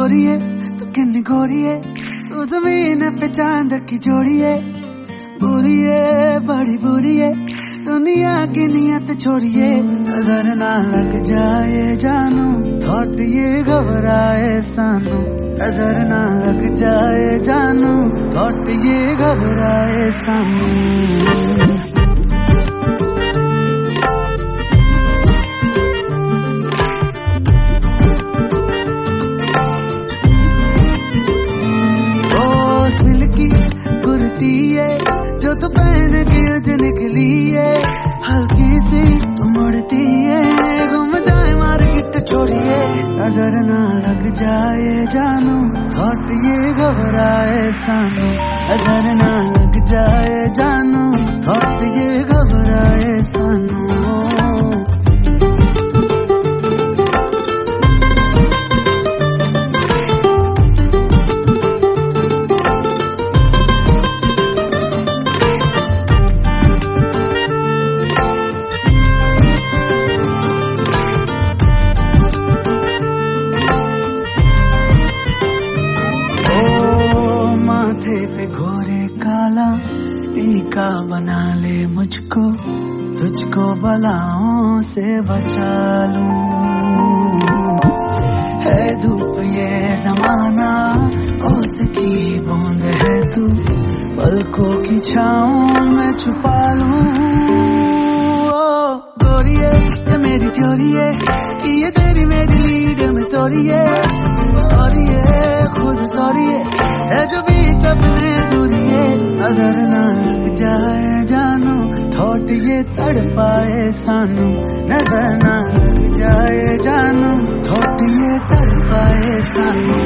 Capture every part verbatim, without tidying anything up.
गोरिए तू किन्नी गोरिए, तू जमीन पे चांद की जोड़िए। बुरिए बड़ी बुरिए दुनिया की नियत छोड़िए, नजर ना लग जाए जानू थोट ये घबराए सानू। नजर ना लग जाए जानू थोट ये घबराए सानू। जो तू पहन के आज निकली है, हल्की सी तू मुड़ती है, घूम जाए मार्केट छोड़िए। नजर ना लग जाए जानू थोट ये घबराए सानू। नजर ना लग जाए जानू थोट ये घबराए सानू। पे घोरे काला टीका बना ले मुझको, तुझको बलाओं से बचा लूं। है धूप ये जमाना ओस की बूंद है तू, पलकों की छाओं में छुपा लूं। ओ गोरिये ये मेरी थ्योरी है, ये तेरी मेरी लीड में स्टोरी है। सॉरी है खुद सॉरी है जो बीच अपने दूरी है। नजर ना लग जाए जानू थोट ये तड़पाए सानू। नजर ना लग जाए जानू थोट ये तड़पाए सानू।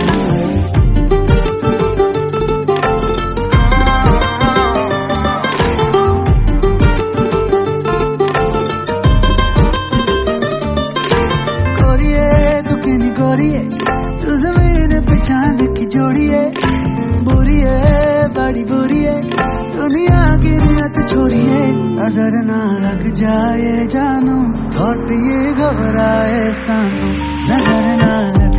गोरिये तू किन्नी गोरिये, तू जमीन पे चांद की जोड़िए। बुरिए बड़ी बुरिए दुनिया की नियत छोड़िए। नजर ना लग जाए जानू थोट ये घबराए सानू। नजर ना लग